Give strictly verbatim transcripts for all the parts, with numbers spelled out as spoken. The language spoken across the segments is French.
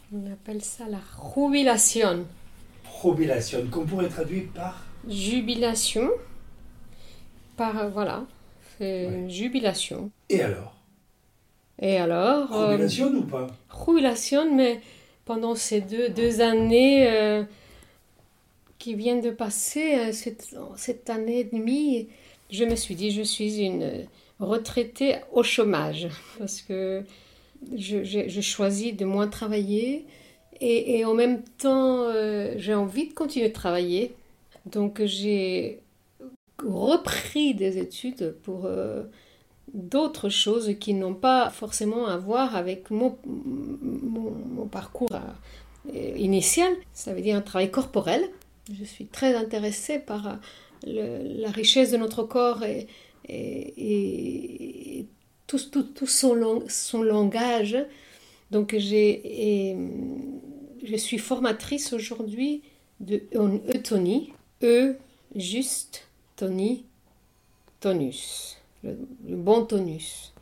On appelle ça la jubilation. Jubilation, qu'on pourrait traduire par Jubilation, par, voilà, c'est Ouais. une jubilation. Et alors Et alors, euh, Jubilation ou pas jubilation, mais pendant ces deux, deux années euh, qui viennent de passer, euh, cette, cette année et demie, je me suis dit, je suis une retraitée au chômage, parce que je, je, je choisis de moins travailler, et, et en même temps, euh, j'ai envie de continuer de travailler. Donc j'ai repris des études pour euh, d'autres choses qui n'ont pas forcément à voir avec mon, mon, mon parcours euh, initial. Ça veut dire un travail corporel. Je suis très intéressée par le, la richesse de notre corps et, et, et tout, tout, tout son, son langage. Donc j'ai, et, je suis formatrice aujourd'hui de, en eutonie. E, juste, tonie, tonus. Le, le bon tonus.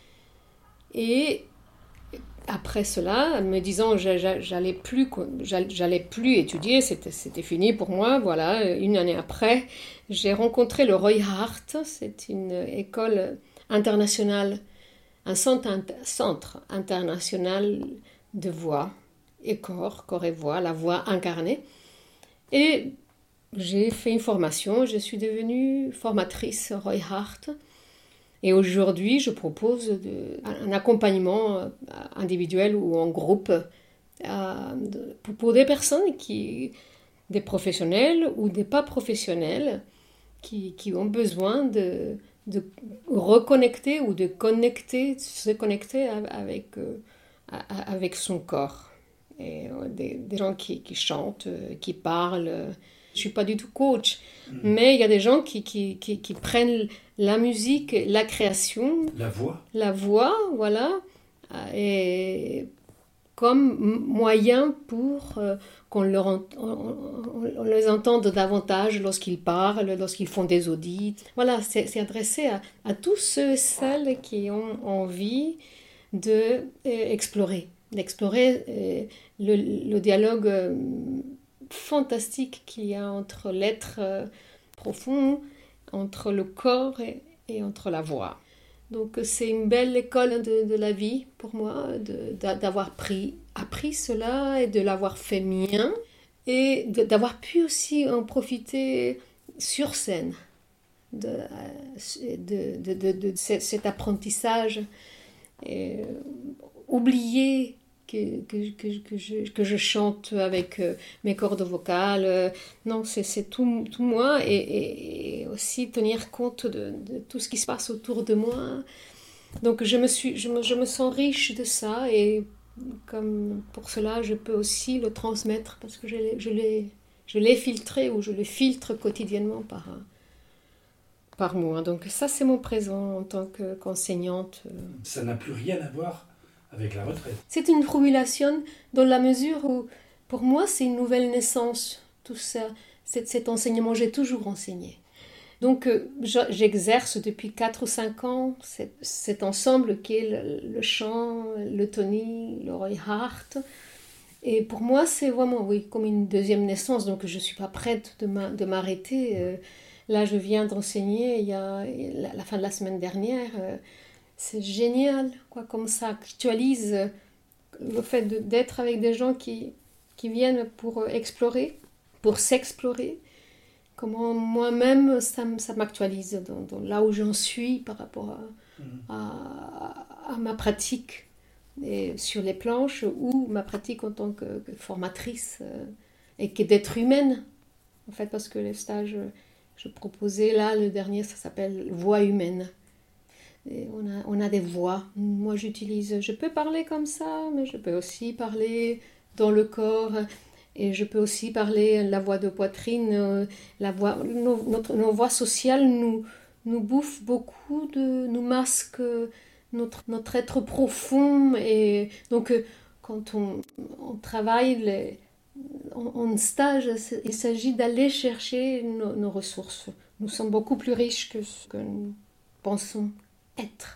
Et après cela, me disant j'allais plus, j'allais plus étudier, c'était, c'était fini pour moi, voilà, une année après, j'ai rencontré le Roy Hart, c'est une école internationale, un centre, centre international de voix et corps, corps et voix, la voix incarnée. Et j'ai fait une formation, je suis devenue formatrice Roy Hart. Et aujourd'hui, je propose de, un accompagnement individuel ou en groupe à, de, pour, pour des personnes, qui, des professionnels ou des pas professionnels, qui, qui ont besoin de, de reconnecter ou de connecter, se connecter avec, avec son corps. Et des, des gens qui, qui chantent, qui parlent. Je ne suis pas du tout coach, mmh. mais il y a des gens qui, qui, qui, qui prennent la musique, la création, la voix, la voix, voilà, et comme moyen pour euh, qu'on leur ent- on, on les entende davantage lorsqu'ils parlent, lorsqu'ils font des audits. Voilà, c'est, c'est adressé à, à tous ceux et celles qui ont envie d'explorer, de, euh, d'explorer euh, le, le dialogue euh, fantastique qu'il y a entre l'être euh, profond, entre le corps et, et entre la voix. Donc c'est une belle école de, de la vie pour moi, de, d'avoir pris, appris cela et de l'avoir fait mien, et de, d'avoir pu aussi en profiter sur scène de, de, de, de, de cet apprentissage, et oublier Que, que, que, que, je, que je chante avec euh, mes cordes vocales. Euh, non, c'est, c'est tout, tout moi, et, et, et aussi tenir compte de, de tout ce qui se passe autour de moi. Donc je me, suis, je, me, je me sens riche de ça, et comme pour cela, je peux aussi le transmettre, parce que je l'ai, je l'ai, je l'ai filtré, ou je le filtre quotidiennement par, par moi. Donc ça, c'est mon présent en tant que, qu'enseignante. Ça n'a plus rien à voir avec la retraite. C'est une jubilation dans la mesure où, pour moi, c'est une nouvelle naissance, tout ça, cet, cet enseignement. J'ai toujours enseigné. Donc, euh, j'exerce depuis quatre ou cinq ans cet, cet ensemble qui est le, le chant, l'eutonie, le Roy Hart. Et pour moi, c'est vraiment, oui, comme une deuxième naissance. Donc, je ne suis pas prête de, m'a, de m'arrêter. Euh, là, je viens d'enseigner il y a la, la fin de la semaine dernière. Euh, C'est génial, quoi, comme ça actualise le fait de, d'être avec des gens qui, qui viennent pour explorer, pour s'explorer. Comment moi-même, ça, ça m'actualise dans, dans là où j'en suis par rapport à, mmh. à, à ma pratique et sur les planches, ou ma pratique en tant que, que formatrice euh, et que d'être humaine, en fait, parce que les stages, je proposais là, le dernier, ça s'appelle Voix humaine. Et on, a, on a des voix. Moi, j'utilise... Je peux parler comme ça, mais je peux aussi parler dans le corps. Et je peux aussi parler la voix de poitrine. La voix, nos, notre, nos voix sociales nous, nous bouffent beaucoup, de, nous masquent notre, notre être profond. Et donc, quand on, on travaille les, en, en stage, il s'agit d'aller chercher nos, nos ressources. Nous sommes beaucoup plus riches que ce que nous pensons être.